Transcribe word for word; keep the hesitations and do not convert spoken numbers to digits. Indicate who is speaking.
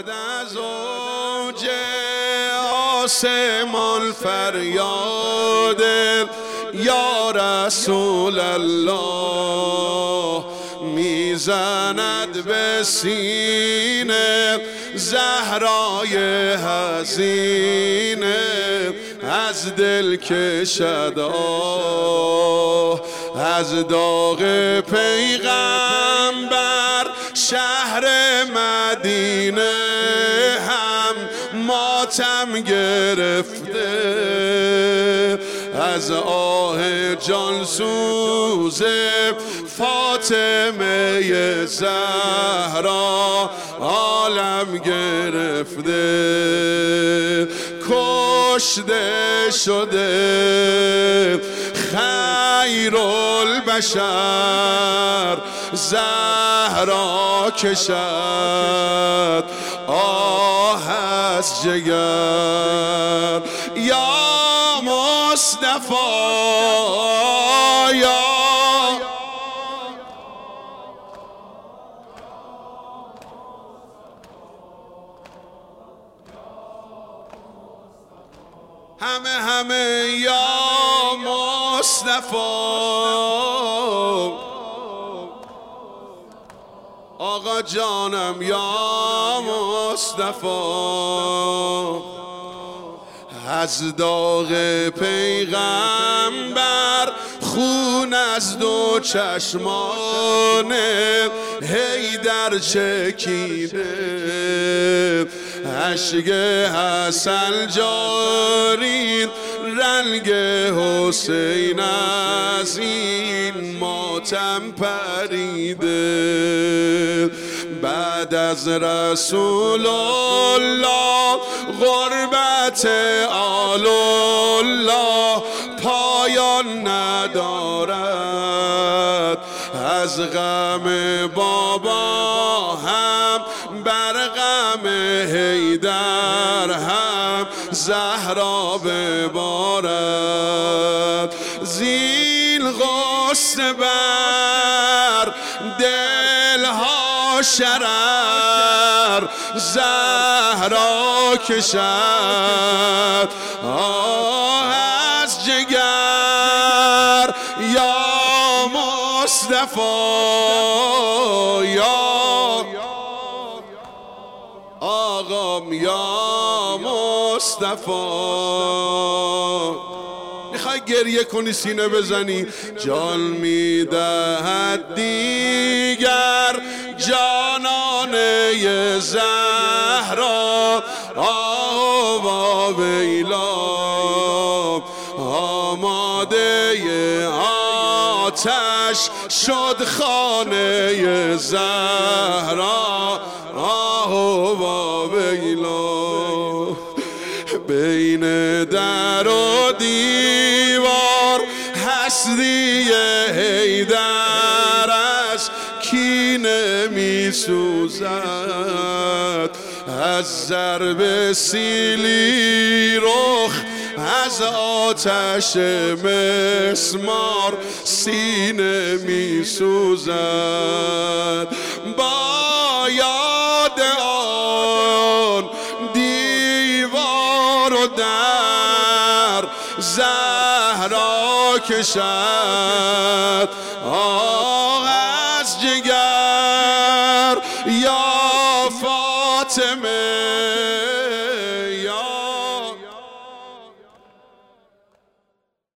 Speaker 1: آید از اوج آسمان فریاد یا رسول الله میزند به سینه زهرای حزینه از دل کشد آه از داغ پیغمبر شهر مدینه هم ماتم گرفته از آه جانسوز فاطمه زهرا عالم گرفته کشته شده خیر البشر زهرا کشد آه از جگر یا مصطفی یا همه همه یا مصطفی آقا جانم یا مصطفی از داغ پیغمبر خون از دو چشمان حیدر چکیده اشک حسن جاری رنگ حسین از این ماتم پریده بعد از رسول الله غربت آل الله پایان ندارد از غم بابا هم بر غم حیدر هم زهرا ببارد زین غصه بر دلها شرر زهرا کشد آه از جگر یا مصطفی یا آقام یا مصطفی میخوای گریه کنی سینه بزنی جان میدهد دیگر جانانه زهرا آوا ویلا آماده آتش شد خانه زهرا آوا ویلا بین در و دیوار هستی حیدر کینه می سوزد از ضرب سیلی رخ از آتش مسمار سینه می سوزد با یاد آن دیوار و در زهرا کشد آه از جگر یا فاطمه